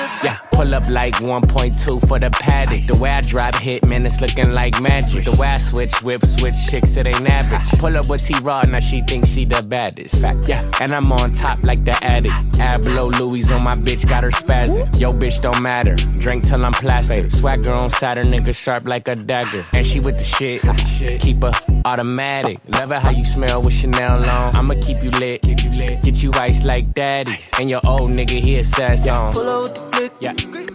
Yeah, pull up like 1.2 for the paddock. The way I drop hit, man, it's looking like magic. The way I switch chicks, it ain't average. Pull up with T-Raw, now she thinks she the baddest. Yeah, and I'm on top like the addict. Add below Louis on my bitch, got her spazzing. Yo, bitch don't matter, drink till I'm plastic. Swagger on Saturn, nigga sharp like a dagger. And she with the shit, keep her automatic. Love it how you smell with Chanel on. I'ma keep you lit, get you iced like daddies. And your old nigga, he a sad song. Pull out the click, yeah.